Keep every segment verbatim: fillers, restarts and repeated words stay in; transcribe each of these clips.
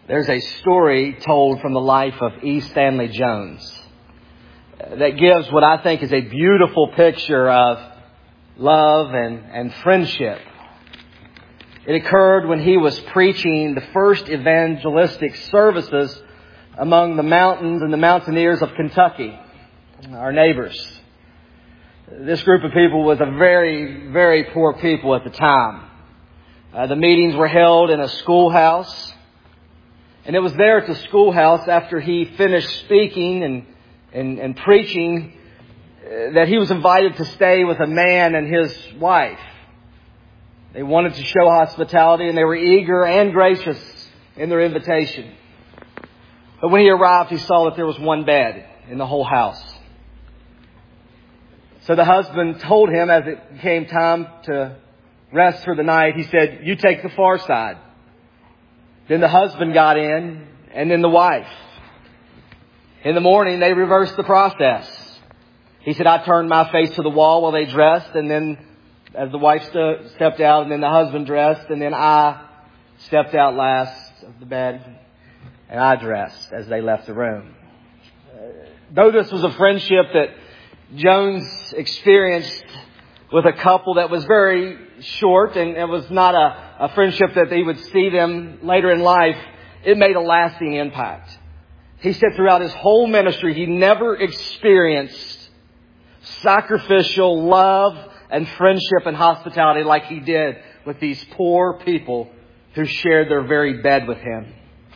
There's a story told from the life of E. Stanley Jones that gives what I think is a beautiful picture of love and, and friendship. It occurred when he was preaching the first evangelistic services among the mountains and the mountaineers of Kentucky, our neighbors. This group of people was a very, very poor people at the time. Uh, the meetings were held in a schoolhouse. And it was there at the schoolhouse, after he finished speaking and, and, and preaching, uh, that he was invited to stay with a man and his wife. They wanted to show hospitality, and they were eager and gracious in their invitation. But when he arrived, he saw that there was one bed in the whole house. So the husband told him, as it came time to rest for the night, he said, "You take the far side." Then the husband got in, and then the wife. In the morning, they reversed the process. He said, "I turned my face to the wall while they dressed, and then as the wife st- stepped out, and then the husband dressed, and then I stepped out last of the bed, and I dressed as they left the room." Uh, though this was a friendship that Jones experienced with a couple that was very short, and it was not a, a friendship that they would see them later in life, it made a lasting impact. He said throughout his whole ministry, he never experienced sacrificial love and friendship and hospitality like he did with these poor people who shared their very bed with him.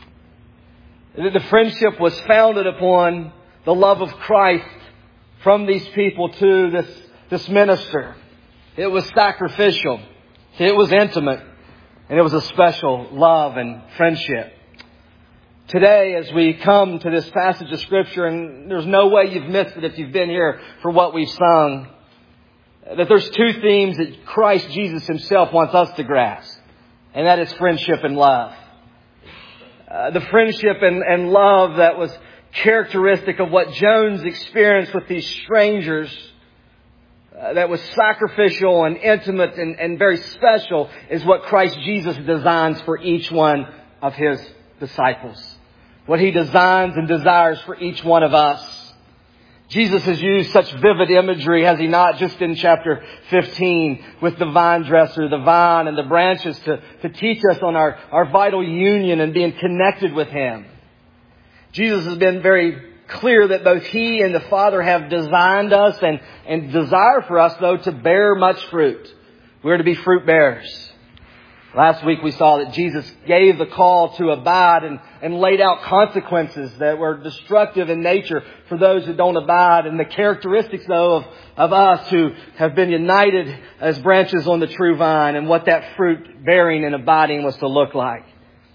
The friendship was founded upon the love of Christ from these people to this, this minister. It was sacrificial. It was intimate. And it was a special love and friendship. Today, as we come to this passage of Scripture, and there's no way you've missed it if you've been here for what we've sung, that there's two themes that Christ Jesus Himself wants us to grasp. And that is friendship and love. Uh, the friendship and, and love that was characteristic of what Jones experienced with these strangers, uh, that was sacrificial and intimate and, and very special, is what Christ Jesus designs for each one of His disciples. What He designs and desires for each one of us. Jesus has used such vivid imagery, has He not, just in chapter fifteen with the vine dresser, the vine and the branches, to, to teach us on our, our vital union and being connected with Him. Jesus has been very clear that both He and the Father have designed us and, and desire for us, though, to bear much fruit. We're to be fruit bearers. Last week we saw that Jesus gave the call to abide and, and laid out consequences that were destructive in nature for those who don't abide. And the characteristics, though, of, of us who have been united as branches on the true vine, and what that fruit bearing and abiding was to look like.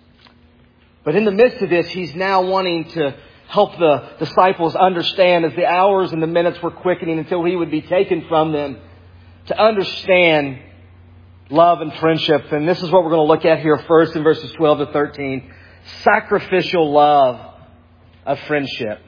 But in the midst of this, He's now wanting to help the disciples understand, as the hours and the minutes were quickening until He would be taken from them, to understand love and friendship. And this is what we're going to look at here first in verses twelve to thirteen. Sacrificial love of friendship.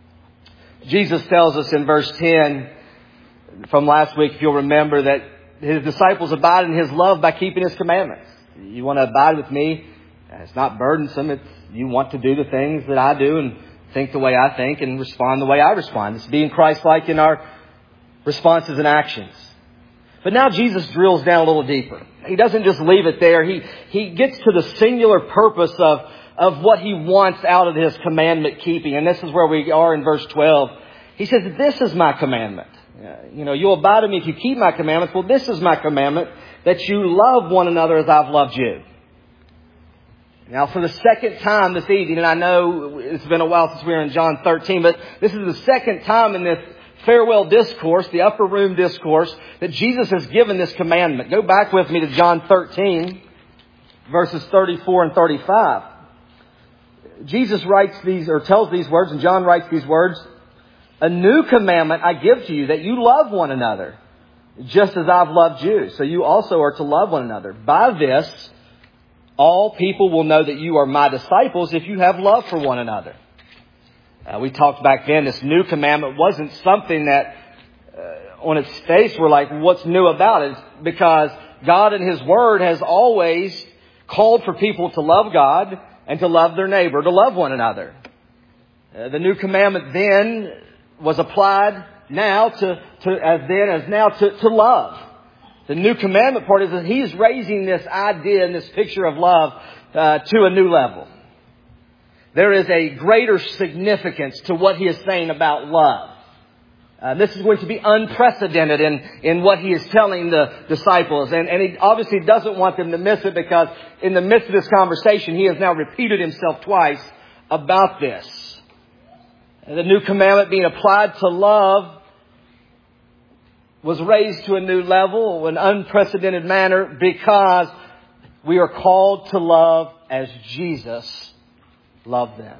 Jesus tells us in verse ten from last week, if you'll remember, that His disciples abide in His love by keeping His commandments. You want to abide with Me? It's not burdensome. It's, you want to do the things that I do and think the way I think and respond the way I respond. It's being Christ-like in our responses and actions. But now Jesus drills down a little deeper. He doesn't just leave it there. He, he gets to the singular purpose of, of what He wants out of His commandment keeping. And this is where we are in verse twelve. He says, "This is My commandment. You know, you'll abide in Me if you keep My commandments. Well, this is My commandment, that you love one another as I've loved you." Now, for the second time this evening, and I know it's been a while since we were in John thirteen, but this is the second time in this farewell discourse, the upper room discourse, that Jesus has given this commandment. Go back with me to John thirteen, verses thirty-four and thirty-five. Jesus writes these, or tells these words, and John writes these words, "A new commandment I give to you, that you love one another, just as I've loved you. So you also are to love one another. By this, all people will know that you are My disciples, if you have love for one another." Uh, we talked back then, this new commandment wasn't something that uh, on its face we're like, what's new about it? It's because God in His Word has always called for people to love God and to love their neighbor, to love one another. Uh, the new commandment then was applied now to, to as then as now to, to love. The new commandment part is that He's raising this idea and this picture of love uh, to a new level. There is a greater significance to what He is saying about love. Uh, this is going to be unprecedented in, in what He is telling the disciples. And, and He obviously doesn't want them to miss it, because in the midst of this conversation, He has now repeated Himself twice about this. The new commandment being applied to love was raised to a new level, an unprecedented manner, because we are called to love as Jesus loved them.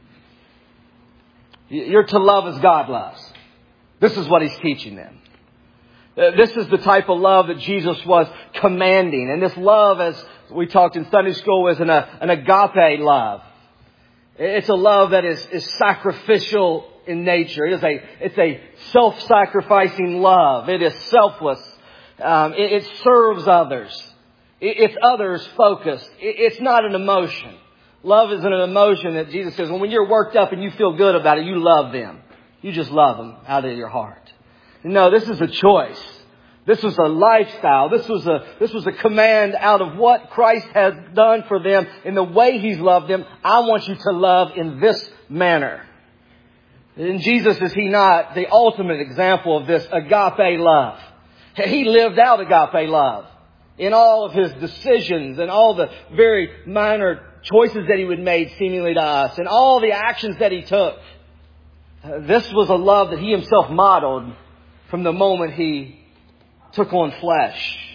You're to love as God loves. This is what He's teaching them. This is the type of love that Jesus was commanding. And this love, as we talked in Sunday school, is an, an agape love. It's a love that is, is sacrificial in nature. It is a, it's a self-sacrificing love. It is selfless. Um, it, it serves others. It, it's others focused. It, it's not an emotion. Love isn't an emotion that Jesus says, well, when you're worked up and you feel good about it, you love them. You just love them out of your heart. No, this is a choice. This was a lifestyle. This was a, this was a command out of what Christ has done for them in the way He's loved them. I want you to love in this manner. And Jesus, is He not the ultimate example of this agape love? He lived out agape love in all of His decisions and all the very minor choices that He would make seemingly to us and all the actions that He took. This was a love that He Himself modeled from the moment He took on flesh.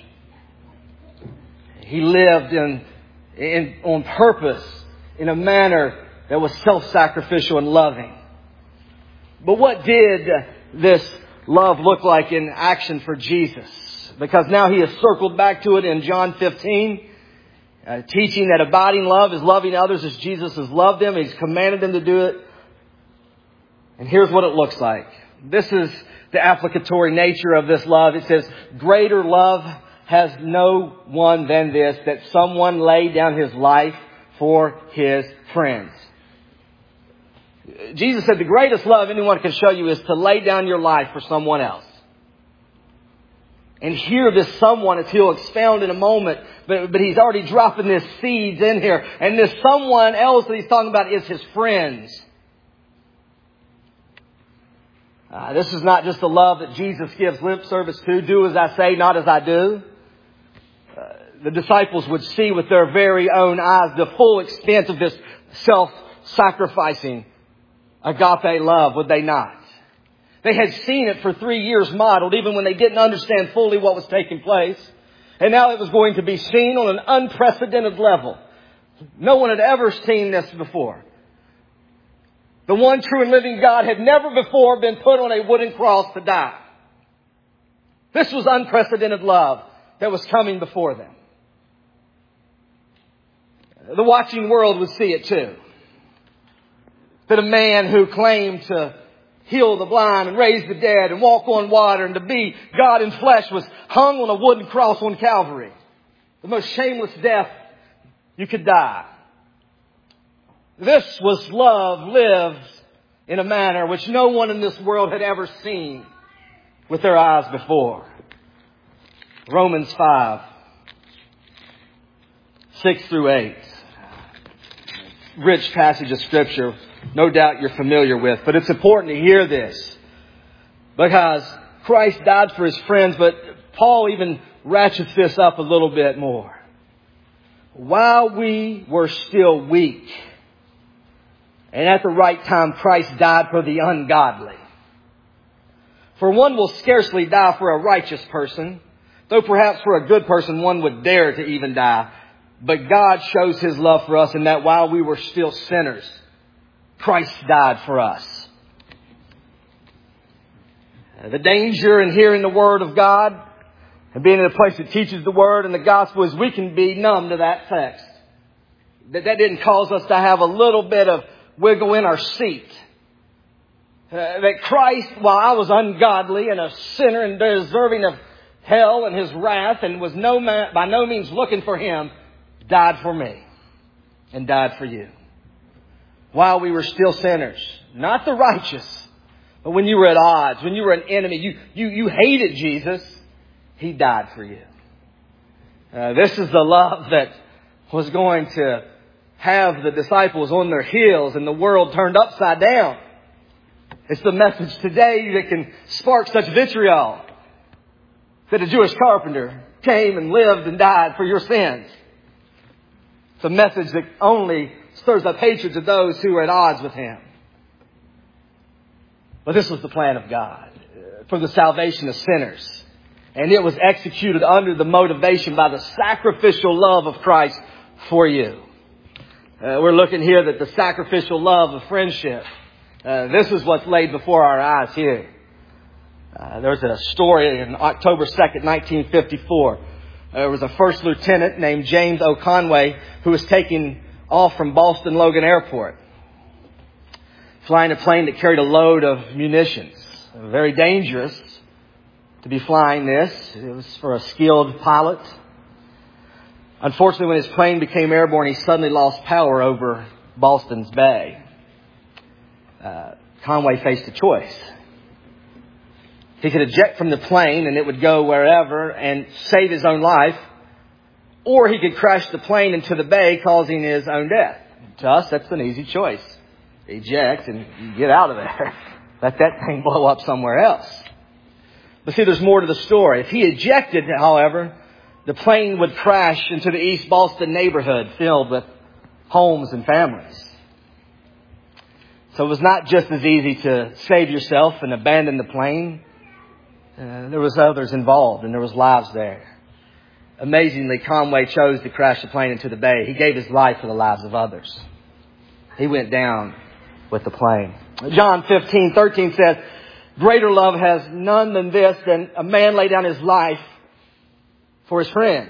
He lived in, in, on purpose in a manner that was self-sacrificial and loving. But what did this love look like in action for Jesus? Because now He has circled back to it in John fifteen, uh, teaching that abiding love is loving others as Jesus has loved them. He's commanded them to do it. And here's what it looks like. This is the applicatory nature of this love. It says, greater love has no one than this, that someone lay down his life for his friends. Jesus said the greatest love anyone can show you is to lay down your life for someone else. And here this someone, as He'll expound in a moment, but, but He's already dropping this seeds in here. And this someone else that He's talking about is His friends. Uh, this is not just the love that Jesus gives lip service to. Do as I say, not as I do. Uh, the disciples would see with their very own eyes the full extent of this self-sacrificing agape love, would they not? They had seen it for three years modeled, even when they didn't understand fully what was taking place. And now it was going to be seen on an unprecedented level. No one had ever seen this before. The one true and living God had never before been put on a wooden cross to die. This was unprecedented love that was coming before them. The watching world would see it too. That a man who claimed to heal the blind and raise the dead and walk on water and to be God in flesh was hung on a wooden cross on Calvary. The most shameless death you could die. This was love lived in a manner which no one in this world had ever seen with their eyes before. Romans five, six through eight. Rich passage of Scripture, no doubt you're familiar with. But it's important to hear this because Christ died for His friends, but Paul even ratchets this up a little bit more. While we were still weak, and at the right time, Christ died for the ungodly. For one will scarcely die for a righteous person, though perhaps for a good person one would dare to even die. But God shows His love for us in that while we were still sinners, Christ died for us. The danger in hearing the Word of God and being in a place that teaches the Word and the Gospel is we can be numb to that text. That that didn't cause us to have a little bit of wiggle in our seat. Uh, that Christ, while I was ungodly and a sinner and deserving of hell and His wrath and was no man, by no means looking for Him, died for me. and died for you. While we were still sinners, not the righteous, but when you were at odds, when you were an enemy, you, you, you hated Jesus, He died for you. Uh, this is the love that was going to have the disciples on their heels and the world turned upside down. It's the message today that can spark such vitriol. That a Jewish carpenter came and lived and died for your sins. It's a message that only stirs up hatred to those who are at odds with Him. But this was the plan of God for the salvation of sinners. And it was executed under the motivation by the sacrificial love of Christ for you. Uh, we're looking here at the sacrificial love of friendship. Uh, this is what's laid before our eyes here. Uh, there was a story in October second, nineteen fifty-four. There was a first lieutenant named James O. Conway who was taking off from Boston Logan Airport, flying a plane that carried a load of munitions. Very dangerous to be flying this. It was for a skilled pilot. Unfortunately, when his plane became airborne, he suddenly lost power over Boston's Bay. Uh, Conway faced a choice. He could eject from the plane and it would go wherever and save his own life. Or he could crash the plane into the bay, causing his own death. To us, that's an easy choice. Eject and you get out of there. Let that thing blow up somewhere else. But see, there's more to the story. If he ejected, however, the plane would crash into the East Boston neighborhood filled with homes and families. So it was not just as easy to save yourself and abandon the plane. Uh, there was others involved and there was lives there. Amazingly, Conway chose to crash the plane into the bay. He gave his life for the lives of others. He went down with the plane. John fifteen thirteen says, greater love has none than this, than a man lay down his life for his friends.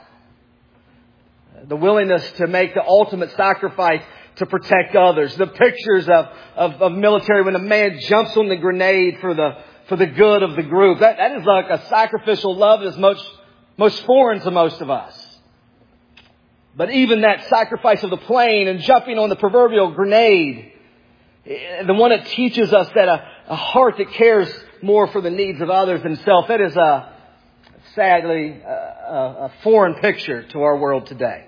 The willingness to make the ultimate sacrifice to protect others. The pictures of, of, of military when a man jumps on the grenade for the for the good of the group. That, that is like a sacrificial love that is most, most foreign to most of us. But even that sacrifice of the plane and jumping on the proverbial grenade, the one that teaches us that a, a heart that cares more for the needs of others than self, that is a, sadly, a, a foreign picture to our world today.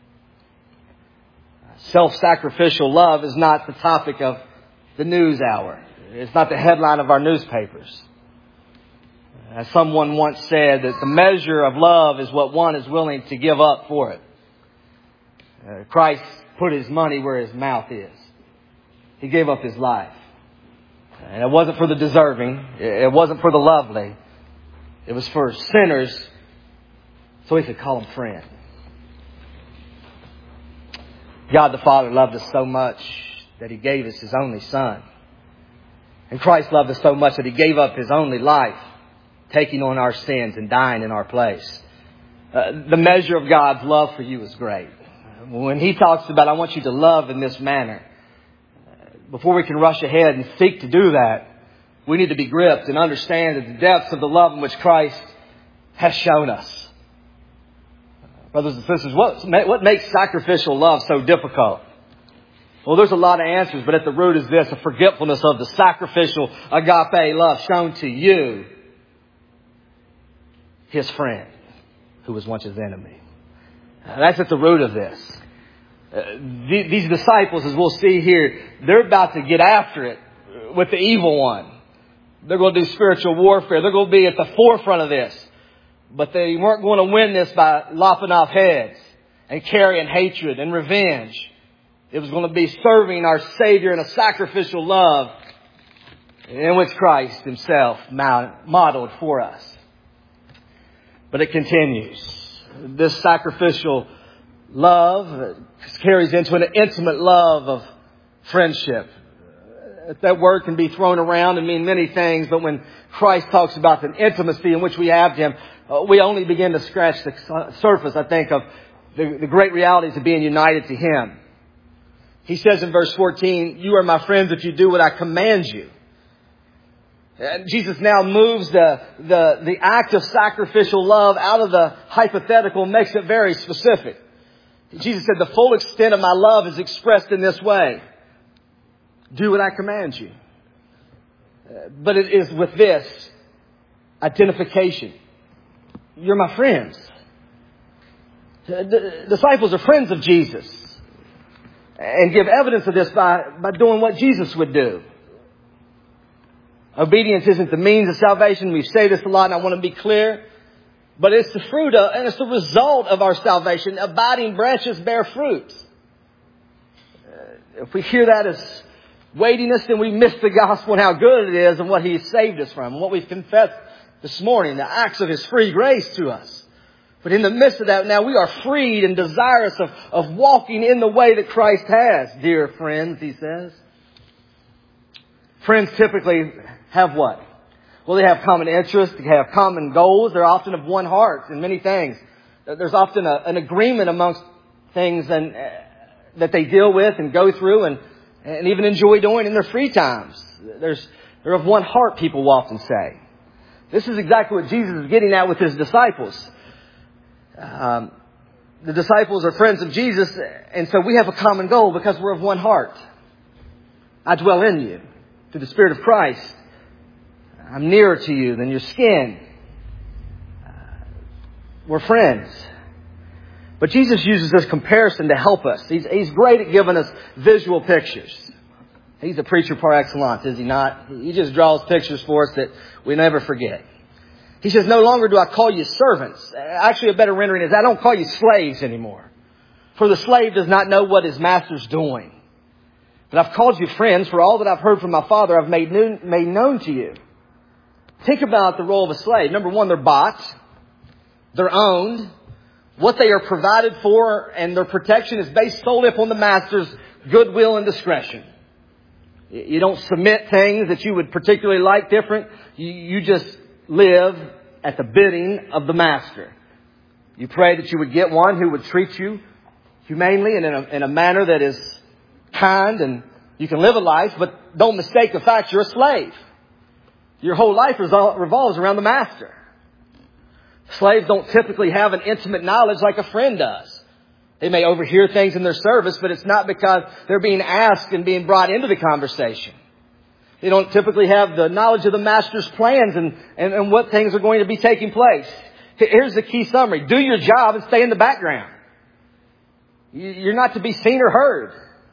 Self-sacrificial love is not the topic of the news hour. It's not the headline of our newspapers. As someone once said, that the measure of love is what one is willing to give up for it. Uh, Christ put His money where His mouth is. He gave up His life. And it wasn't for the deserving. It wasn't for the lovely. It was for sinners so He could call them friend. God the Father loved us so much that He gave us His only Son. And Christ loved us so much that He gave up His only life, taking on our sins and dying in our place. Uh, the measure of God's love for you is great. When He talks about, I want you to love in this manner, before we can rush ahead and seek to do that, we need to be gripped and understand the depths of the love in which Christ has shown us. Brothers and sisters, what, what makes sacrificial love so difficult? Well, there's a lot of answers, but at the root is this, a forgetfulness of the sacrificial agape love shown to you, His friend, who was once His enemy. That's at the root of this. Uh, th- these disciples, as we'll see here, they're about to get after it with the evil one. They're going to do spiritual warfare. They're going to be at the forefront of this. But they weren't going to win this by lopping off heads and carrying hatred and revenge. It was going to be serving our Savior in a sacrificial love in which Christ Himself modeled for us. But it continues. This sacrificial love carries into an intimate love of friendship. That word can be thrown around and mean many things, but when Christ talks about the intimacy in which we have Him, we only begin to scratch the surface, I think, of the, the great realities of being united to Him. He says in verse fourteen, you are my friends if you do what I command you. And Jesus now moves the, the, the act of sacrificial love out of the hypothetical, makes it very specific. Jesus said, the full extent of my love is expressed in this way. Do what I command you. But it is with this identification. You're my friends. The disciples are friends of Jesus and give evidence of this by, by doing what Jesus would do. Obedience isn't the means of salvation. We say this a lot and I want to be clear. But it's the fruit of, and it's the result of our salvation. Abiding branches bear fruit. If we hear that as weightiness, then we miss the gospel and how good it is and what He saved us from. What we've confessed this morning, the acts of His free grace to us. But in the midst of that, now we are freed and desirous of, of walking in the way that Christ has, dear friends, He says. Friends typically have what? Well, they have common interests, they have common goals, they're often of one heart in many things. There's often a, an agreement amongst things and, uh, that they deal with and go through and, and even enjoy doing in their free times. There's, they're of one heart, people will often say. This is exactly what Jesus is getting at with His disciples. Um, the disciples are friends of Jesus, and so we have a common goal because we're of one heart. I dwell in you through the Spirit of Christ. I'm nearer to you than your skin. Uh, we're friends. But Jesus uses this comparison to help us. He's, he's great at giving us visual pictures. He's a preacher par excellence, is He not? He just draws pictures for us that we never forget. He says, no longer do I call you servants. Actually, a better rendering is, I don't call you slaves anymore. For the slave does not know what his master's doing. But I've called you friends, for all that I've heard from my Father I've made known, made known to you. Think about the role of a slave. Number one, they're bought. They're owned. What they are provided for and their protection is based solely upon the master's goodwill and discretion. You don't submit things that you would particularly like different. You, you just live at the bidding of the master. You pray that you would get one who would treat you humanely and in a, in a manner that is kind, and you can live a life, but don't mistake the fact you're a slave. Your whole life revolves around the master. Slaves don't typically have an intimate knowledge like a friend does. They may overhear things in their service, but it's not because they're being asked and being brought into the conversation. They don't typically have the knowledge of the master's plans and, and, and what things are going to be taking place. Here's the key summary. Do your job and stay in the background. You're not to be seen or heard.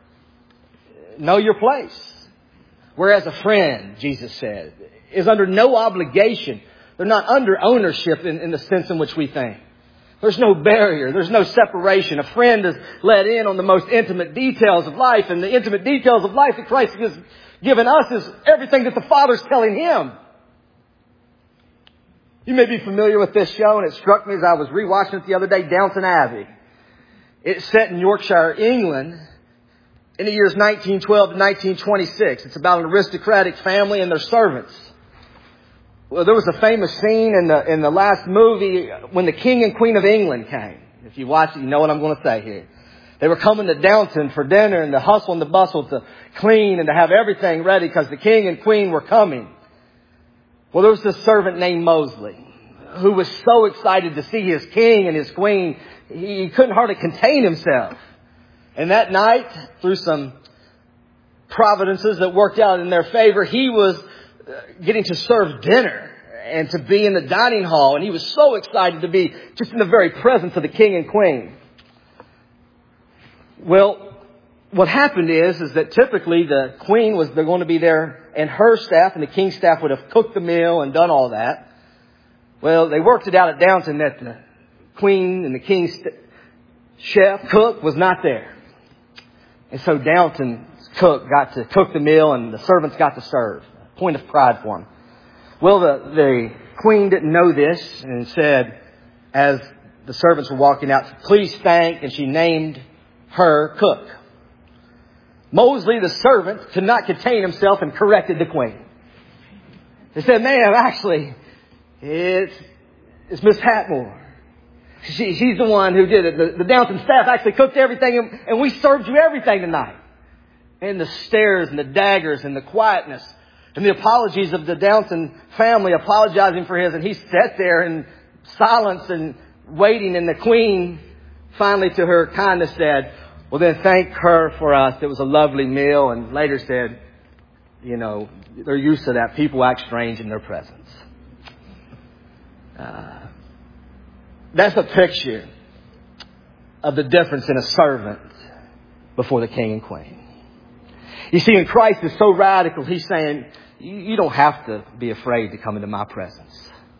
Know your place. Whereas a friend, Jesus said, is under no obligation. They're not under ownership in, in the sense in which we think. There's no barrier. There's no separation. A friend is let in on the most intimate details of life. And the intimate details of life that Christ has given us is everything that the Father's telling Him. You may be familiar with this show, and it struck me as I was rewatching it the other day, Downton Abbey. It's set in Yorkshire, England, in the years nineteen twelve to nineteen twenty-six. It's about an aristocratic family and their servants. Well, there was a famous scene in the in the last movie when the King and Queen of England came. If you watch it, you know what I'm going to say here. They were coming to Downton for dinner, and the hustle and the bustle to clean and to have everything ready because the King and Queen were coming. Well, there was this servant named Mosley who was so excited to see his king and his queen, he couldn't hardly contain himself. And that night, through some providences that worked out in their favor, he was getting to serve dinner and to be in the dining hall. And he was so excited to be just in the very presence of the king and queen. Well, what happened is, is that typically the queen was going to be there and her staff and the king's staff would have cooked the meal and done all that. Well, they worked it out at Downton that the queen and the king's chef, cook, was not there. And so Downton's cook got to cook the meal and the servants got to serve. Point of pride for him. Well, the, the queen didn't know this and said, as the servants were walking out, please thank, and she named her cook. Mosley, the servant, could not contain himself and corrected the queen. He said, ma'am, actually, it's, it's Miss Hatmore. She, she's the one who did it. The, the Downton staff actually cooked everything, and, and we served you everything tonight. And the stares and the daggers and the quietness and the apologies of the Downton family apologizing for his. And he sat there in silence and waiting, and the queen finally to her kindness said, well, then thank her for us. It was a lovely meal. And later said, you know, they're used to that. People act strange in their presence. Uh, that's a picture of the difference in a servant before the king and queen. You see, in Christ is so radical, he's saying, you don't have to be afraid to come into my presence.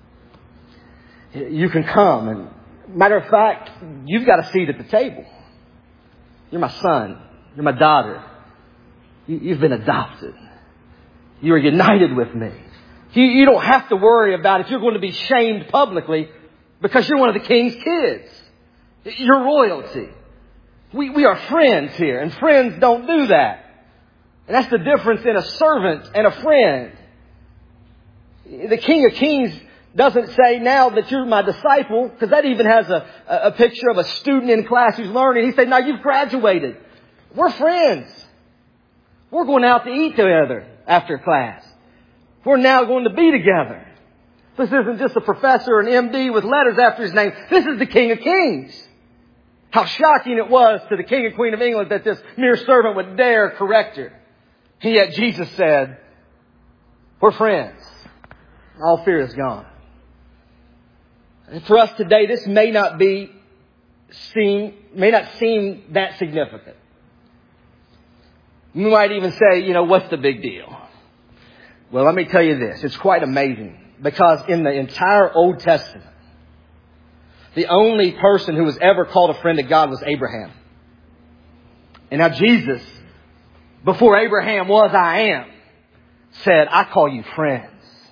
You can come. And matter of fact, you've got a seat at the table. You're my son. You're my daughter. You've been adopted. You are united with me. You, you don't have to worry about if you're going to be shamed publicly because you're one of the king's kids. You're royalty. We, we are friends here, and friends don't do that. And that's the difference in a servant and a friend. The King of Kings doesn't say now that you're my disciple, because that even has a, a picture of a student in class who's learning. He said, now you've graduated. We're friends. We're going out to eat together after class. We're now going to be together. This isn't just a professor, an M D with letters after his name. This is the King of Kings. How shocking it was to the King and Queen of England that this mere servant would dare correct her. And yet Jesus said, we're friends. All fear is gone. And for us today, this may not be seem, may not seem that significant. You might even say, you know, what's the big deal? Well, let me tell you this. It's quite amazing. Because in the entire Old Testament, the only person who was ever called a friend of God was Abraham. And now Jesus, before Abraham was I am, said, I call you friends.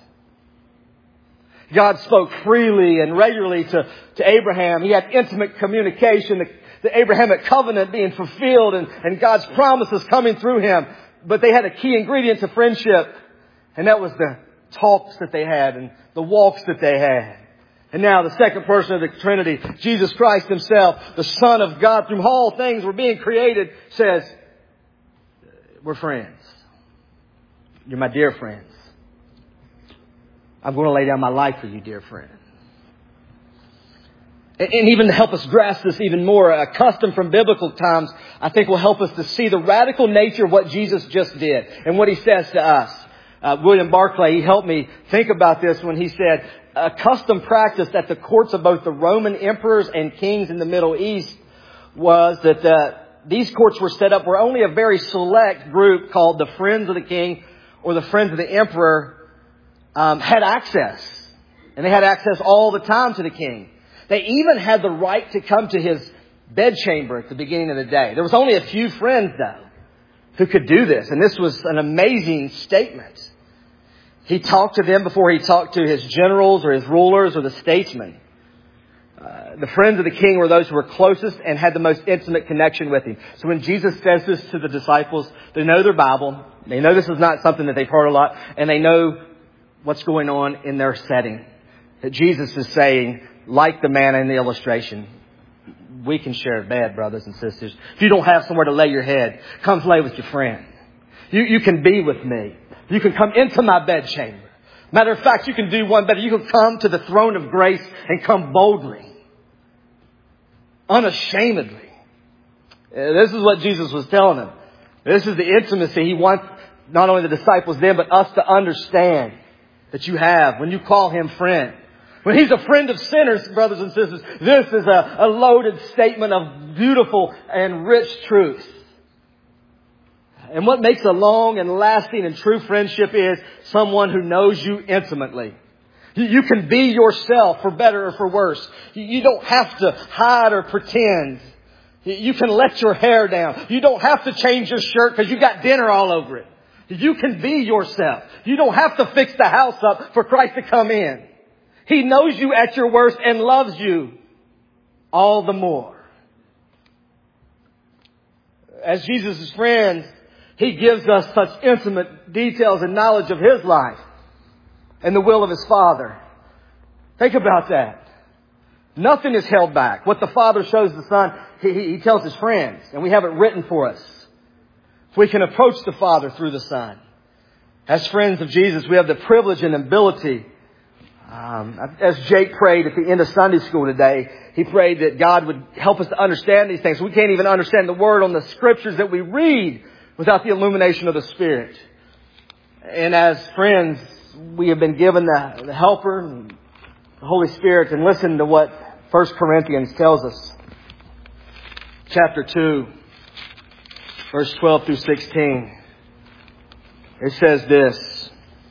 God spoke freely and regularly to, to Abraham. He had intimate communication, the, the Abrahamic covenant being fulfilled and, and God's promises coming through him. But they had a key ingredient to friendship, and that was the talks that they had and the walks that they had. And now the second person of the Trinity, Jesus Christ himself, the Son of God, through all things were being created, says, we're friends. You're my dear friends. I'm going to lay down my life for you, dear friend. And even to help us grasp this even more, a custom from biblical times, I think will help us to see the radical nature of what Jesus just did and what he says to us. Uh, William Barclay, he helped me think about this when he said, a custom practice at the courts of both the Roman emperors and kings in the Middle East was that uh, these courts were set up where only a very select group called the Friends of the King or the Friends of the Emperor um, had access. And they had access all the time to the king. They even had the right to come to his bedchamber at the beginning of the day. There was only a few friends, though, who could do this. And this was an amazing statement. He talked to them before he talked to his generals or his rulers or the statesmen. Uh, the friends of the king were those who were closest and had the most intimate connection with him. So when Jesus says this to the disciples, they know their Bible. They know this is not something that they've heard a lot. And they know what's going on in their setting. That Jesus is saying, like the man in the illustration, we can share a bed, brothers and sisters. If you don't have somewhere to lay your head, come lay with your friend. You, you can be with me. You can come into my bedchamber. Matter of fact, you can do one better. You can come to the throne of grace and come boldly. Unashamedly. This is what Jesus was telling them. This is the intimacy he wants not only the disciples then, but us to understand that you have when you call him friend. When he's a friend of sinners, brothers and sisters, this is a, a loaded statement of beautiful and rich truth. And what makes a long and lasting and true friendship is someone who knows you intimately. You can be yourself for better or for worse. You don't have to hide or pretend. You can let your hair down. You don't have to change your shirt because you got dinner all over it. You can be yourself. You don't have to fix the house up for Christ to come in. He knows you at your worst and loves you all the more. As Jesus' friends, he gives us such intimate details and knowledge of his life and the will of his Father. Think about that. Nothing is held back. What the Father shows the Son, he, he tells his friends, and we have it written for us. So we can approach the Father through the Son. As friends of Jesus, we have the privilege and ability Um, as Jake prayed at the end of Sunday school today, he prayed that God would help us to understand these things. We can't even understand the Word on the Scriptures that we read without the illumination of the Spirit. And as friends, we have been given the, the Helper, and the Holy Spirit, and listen to what First Corinthians tells us. Chapter two, verse twelve through sixteen. It says this.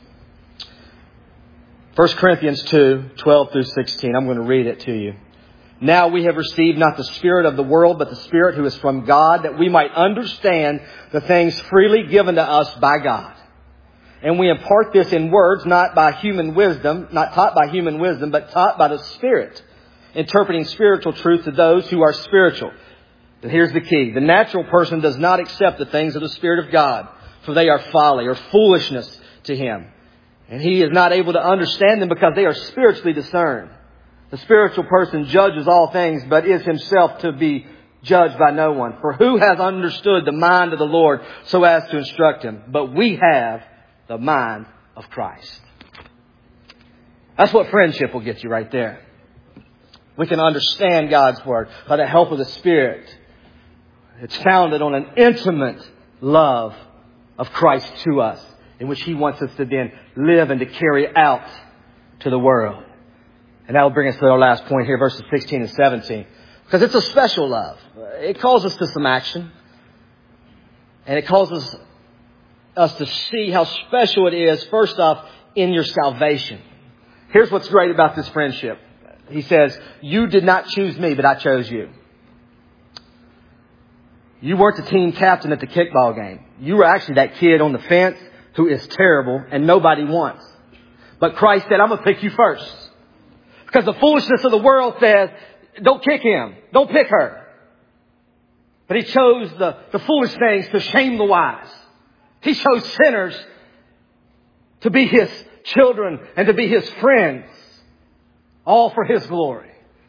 First Corinthians two, twelve through sixteen. I'm going to read it to you. Now we have received not the spirit of the world, but the Spirit who is from God, that we might understand the things freely given to us by God. And we impart this in words, not by human wisdom, not taught by human wisdom, but taught by the Spirit, interpreting spiritual truth to those who are spiritual. But here's the key. The natural person does not accept the things of the Spirit of God, for they are folly or foolishness to him. And he is not able to understand them because they are spiritually discerned. The spiritual person judges all things, but is himself to be judged by no one. For who has understood the mind of the Lord so as to instruct him? But we have the mind of Christ. That's what friendship will get you right there. We can understand God's Word by the help of the Spirit. It's founded on an intimate love of Christ to us, in which He wants us to then live and to carry out to the world. And that will bring us to our last point here, verses sixteen and seventeen. Because it's a special love. It calls us to some action. And it calls us, us to see how special it is, first off, in your salvation. Here's what's great about this friendship. He says, you did not choose me, but I chose you. You weren't the team captain at the kickball game. You were actually that kid on the fence who is terrible and nobody wants. But Christ said, I'm going to pick you first. Because the foolishness of the world says, don't kick him. Don't pick her. But He chose the, the foolish things to shame the wise. He chose sinners to be His children and to be His friends. All for His glory.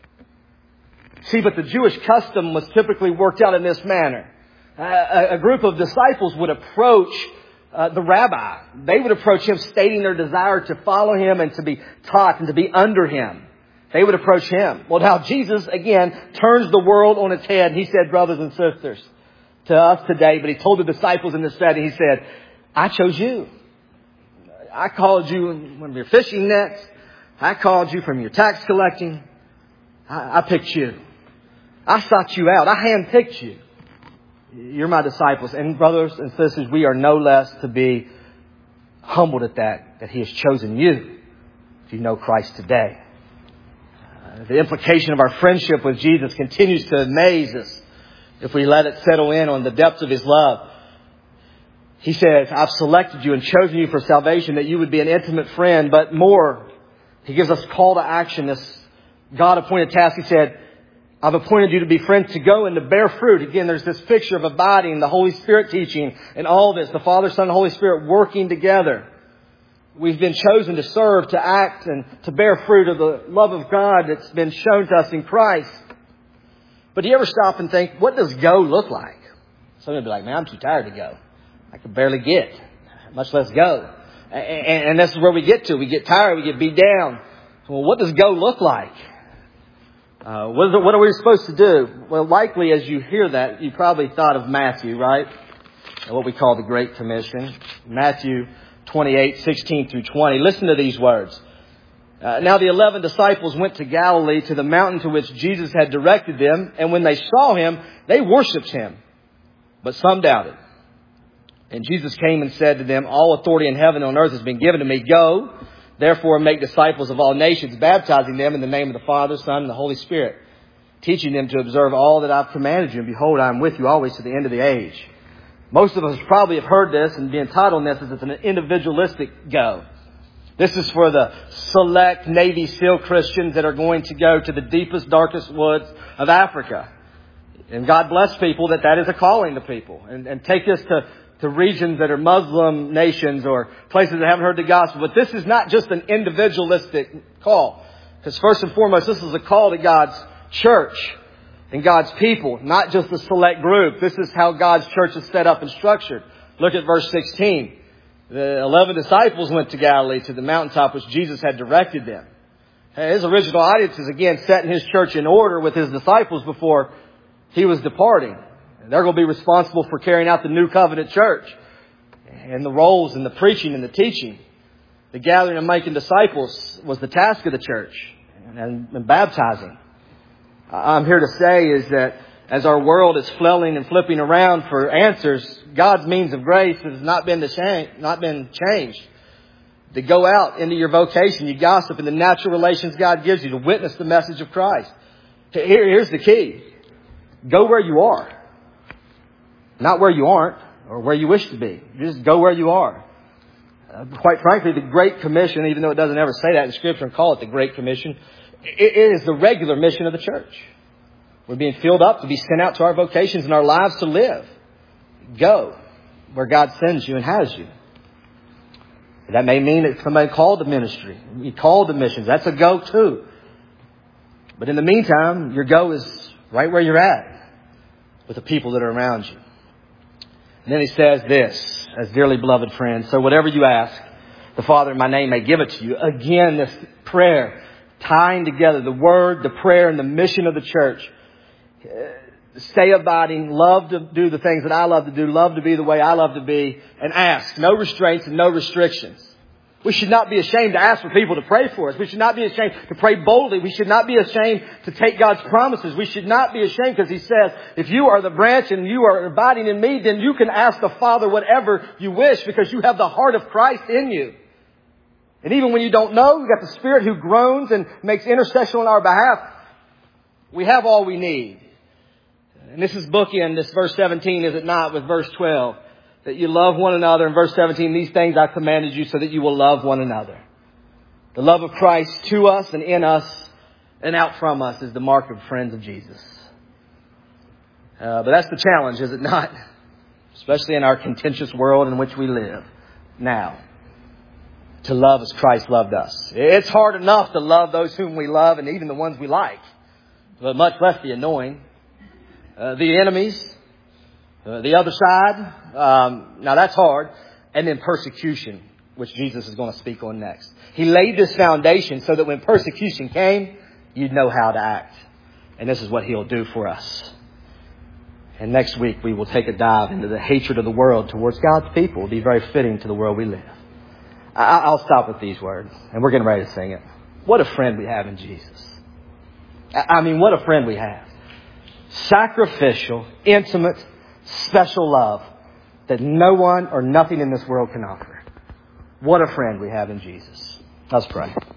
See, but the Jewish custom was typically worked out in this manner. A, a group of disciples would approach uh, the rabbi. They would approach him stating their desire to follow him and to be taught and to be under him. They would approach him. Well, now Jesus, again, turns the world on its head. He said, brothers and sisters, to us today. But He told the disciples in this setting, He said, I chose you. I called you in one of your fishing nets. I called you from your tax collecting. I, I picked you. I sought you out. I handpicked you. You're my disciples. And brothers and sisters, we are no less to be humbled at that, that He has chosen you if you know Christ today. Uh, the implication of our friendship with Jesus continues to amaze us if we let it settle in on the depths of His love. He says, I've selected you and chosen you for salvation, that you would be an intimate friend, but more. He gives us call to action, this God-appointed task. He said, I've appointed you to be friends, to go and to bear fruit. Again, there's this picture of abiding, the Holy Spirit teaching, and all this, the Father, Son, and Holy Spirit working together. We've been chosen to serve, to act, and to bear fruit of the love of God that's been shown to us in Christ. But do you ever stop and think, what does go look like? Some will be like, man, I'm too tired to go. I can barely get, much less go. And, and this is where we get to. We get tired, we get beat down. Well, what does go look like? Uh, what, is it, what are we supposed to do? Well, likely as you hear that, you probably thought of Matthew, right? What we call the Great Commission. Matthew twenty-eight, sixteen through twenty. Listen to these words. Uh, now the eleven disciples went to Galilee, to the mountain to which Jesus had directed them. And when they saw Him, they worshipped Him. But some doubted. And Jesus came and said to them, all authority in heaven and on earth has been given to me. Go, therefore, make disciples of all nations, baptizing them in the name of the Father, Son, and the Holy Spirit, teaching them to observe all that I've commanded you. And behold, I am with you always to the end of the age. Most of us probably have heard this and being taught on this as it's an individualistic go. This is for the select Navy SEAL Christians that are going to go to the deepest, darkest woods of Africa. And God bless people that that is a calling to people. And, and take this to, to regions that are Muslim nations or places that haven't heard the gospel. But this is not just an individualistic call. Because first and foremost, this is a call to God's church and God's people, not just a select group. This is how God's church is set up and structured. Look at verse sixteen. The eleven disciples went to Galilee, to the mountaintop which Jesus had directed them. His original audience is, again, setting his church in order with his disciples before he was departing. They're going to be responsible for carrying out the new covenant church and the roles and the preaching and the teaching. The gathering and making disciples was the task of the church, and, and baptizing. I'm here to say is that as our world is flailing and flipping around for answers, God's means of grace has not been, to change, not been changed. To go out into your vocation, you gossip in the natural relations God gives you, to witness the message of Christ. Here, here's the key. Go where you are. Not where you aren't or where you wish to be. Just go where you are. Uh, quite frankly, the Great Commission, even though it doesn't ever say that in Scripture and call it the Great Commission, it, it is the regular mission of the church. We're being filled up to be sent out to our vocations and our lives to live. Go where God sends you and has you. That may mean that somebody called to ministry. You called to missions. That's a go too. But in the meantime, your go is right where you're at with the people that are around you. And then he says this, as dearly beloved friends, so whatever you ask, the Father in my name may give it to you. Again, this prayer, tying together the word, the prayer, and the mission of the church. Stay abiding, love to do the things that I love to do, love to be the way I love to be, and ask. No restraints and no restrictions. We should not be ashamed to ask for people to pray for us. We should not be ashamed to pray boldly. We should not be ashamed to take God's promises. We should not be ashamed because He says, if you are the branch and you are abiding in me, then you can ask the Father whatever you wish because you have the heart of Christ in you. And even when you don't know, you've got the Spirit who groans and makes intercession on our behalf. We have all we need. And this is bookend, this verse seventeen, is it not, with verse twelve? That you love one another. In verse seventeen, these things I commanded you so that you will love one another. The love of Christ to us and in us and out from us is the mark of friends of Jesus. Uh, but that's the challenge, is it not? Especially in our contentious world in which we live now. To love as Christ loved us. It's hard enough to love those whom we love and even the ones we like. But much less the annoying. Uh, the enemies, uh, the other side. Um, now that's hard. And then persecution, which Jesus is going to speak on next. He laid this foundation so that when persecution came, you'd know how to act. And this is what He'll do for us. And next week we will take a dive into the hatred of the world towards God's people. It'll be very fitting to the world we live. I- I'll stop with these words, and we're getting ready to sing it. What a friend we have in Jesus. I, I mean, what a friend we have. Sacrificial, intimate, special love that no one or nothing in this world can offer. What a friend we have in Jesus. Let's pray.